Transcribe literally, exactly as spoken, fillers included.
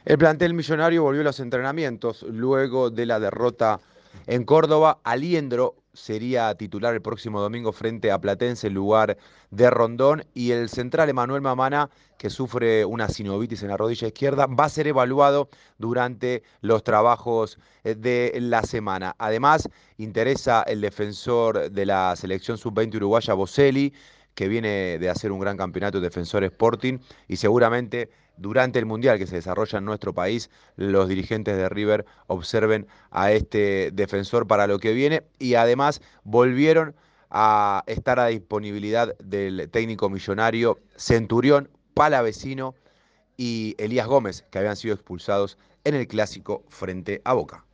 El plantel millonario volvió a los entrenamientos luego de la derrota en Córdoba. Aliendro sería titular el próximo domingo frente a Platense en lugar de Rondón. Y el central Emanuel Mamana, que sufre una sinovitis en la rodilla izquierda, va a ser evaluado durante los trabajos eh, de la semana. Además, interesa el defensor de la selección sub veinte uruguaya, Boselli, que viene de hacer un gran campeonato de Defensor Sporting y seguramente durante el Mundial que se desarrolla en nuestro país, los dirigentes de River observen a este defensor para lo que viene y además volvieron a estar a disponibilidad del técnico millonario Centurión, Palavecino y Elías Gómez, que habían sido expulsados en el clásico frente a Boca.